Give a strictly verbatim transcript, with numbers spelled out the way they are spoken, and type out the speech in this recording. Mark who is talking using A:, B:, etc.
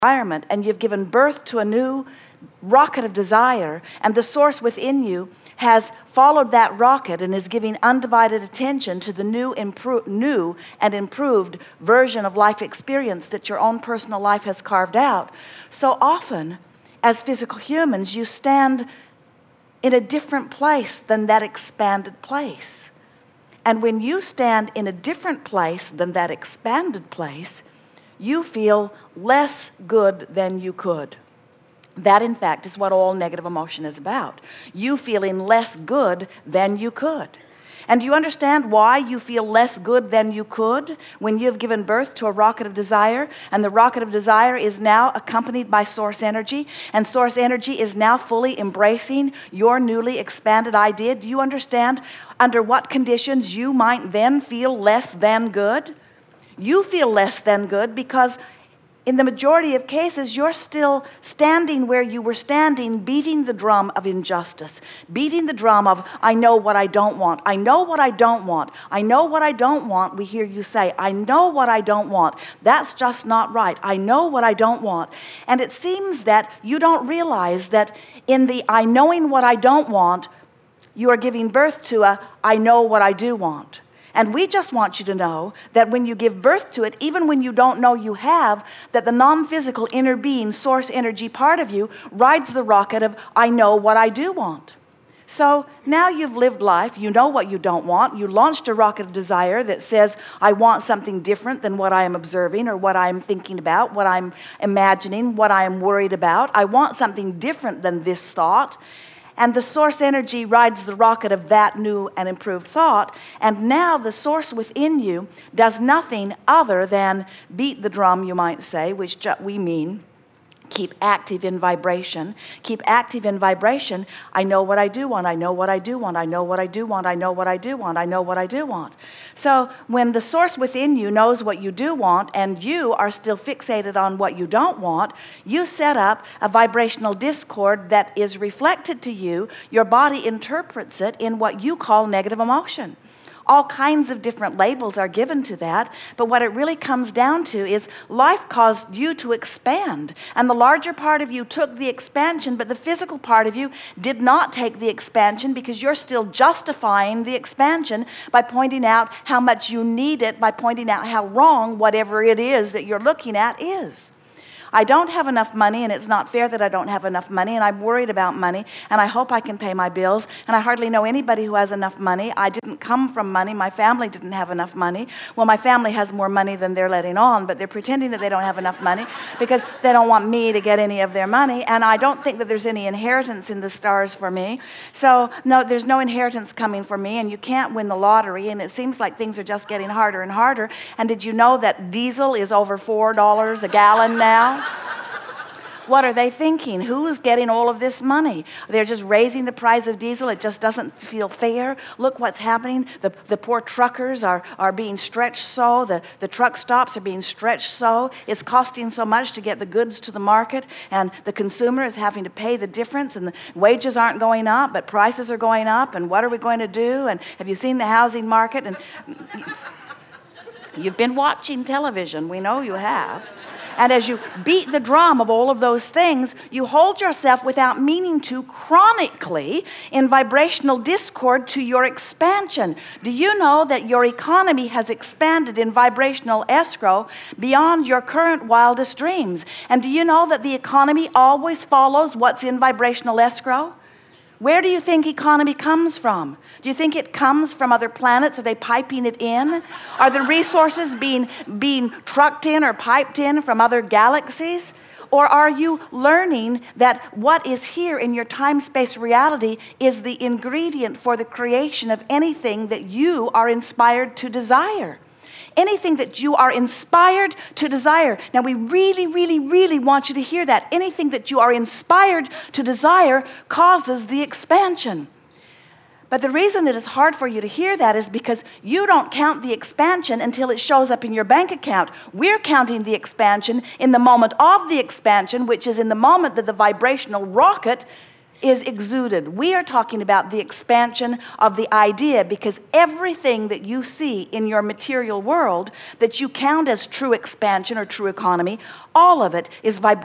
A: environment, and you've given birth to a new rocket of desire, and the source within you has followed that rocket and is giving undivided attention to the new, impro- new and improved version of life experience that your own personal life has carved out. So often, as physical humans, you stand in a different place than that expanded place. And when you stand in a different place than that expanded place, you feel less good than you could. That, in fact, is what all negative emotion is about. You feeling less good than you could. And do you understand why you feel less good than you could when you've given birth to a rocket of desire? And the rocket of desire is now accompanied by source energy. And source energy is now fully embracing your newly expanded idea. Do you understand under what conditions you might then feel less than good? You feel less than good because in the majority of cases, you're still standing where you were standing, beating the drum of injustice, beating the drum of, I know what I don't want. I know what I don't want. I know what I don't want. We hear you say, I know what I don't want. That's just not right. I know what I don't want. And it seems that you don't realize that in the I knowing what I don't want, you are giving birth to a I know what I do want. And we just want you to know that when you give birth to it, even when you don't know you have, that the non-physical inner being, source energy part of you rides the rocket of, I know what I do want. So now you've lived life, you know what you don't want, you launched a rocket of desire that says, I want something different than what I am observing or what I am thinking about, what I'm imagining, what I am worried about. I want something different than this thought. And the source energy rides the rocket of that new and improved thought. And now the source within you does nothing other than beat the drum, you might say, which we mean keep active in vibration. Keep active in vibration. I know what I do want. I know what I do want. I know what I do want. I know what I do want. I know what I do want. So when the source within you knows what you do want and you are still fixated on what you don't want, you set up a vibrational discord that is reflected to you. Your body interprets it in what you call negative emotion. All kinds of different labels are given to that, but what it really comes down to is life caused you to expand, and the larger part of you took the expansion, but the physical part of you did not take the expansion because you're still justifying the expansion by pointing out how much you need it, by pointing out how wrong whatever it is that you're looking at is. I don't have enough money, and it's not fair that I don't have enough money, and I'm worried about money, and I hope I can pay my bills, and I hardly know anybody who has enough money. I didn't come from money. My family didn't have enough money. Well, my family has more money than they're letting on, but they're pretending that they don't have enough money because they don't want me to get any of their money, and I don't think that there's any inheritance in the stars for me. So, no, there's no inheritance coming for me, and you can't win the lottery, and it seems like things are just getting harder and harder. And did you know that diesel is over four dollars a gallon now? What are they thinking? Who's getting all of this money? They're just raising the price of diesel. It just doesn't feel fair. Look what's happening. The, the poor truckers are, are being stretched so. The, the truck stops are being stretched so. It's costing so much to get the goods to the market, and the consumer is having to pay the difference, and the wages aren't going up, but prices are going up, and what are we going to do? And have you seen the housing market? And you've been watching television. We know you have. And as you beat the drum of all of those things, you hold yourself without meaning to chronically in vibrational discord to your expansion. Do you know that your economy has expanded in vibrational escrow beyond your current wildest dreams? And do you know that the economy always follows what's in vibrational escrow? Where do you think economy comes from? Do you think it comes from other planets? Are they piping it in? Are the resources being, being trucked in or piped in from other galaxies? Or are you learning that what is here in your time-space reality is the ingredient for the creation of anything that you are inspired to desire? Anything that you are inspired to desire. Now, we really, really, really want you to hear that. Anything that you are inspired to desire causes the expansion. But the reason it is hard for you to hear that is because you don't count the expansion until it shows up in your bank account. We're counting the expansion in the moment of the expansion, which is in the moment that the vibrational rocket is exuded. We are talking about the expansion of the idea, because everything that you see in your material world that you count as true expansion or true economy, all of it is vibrational.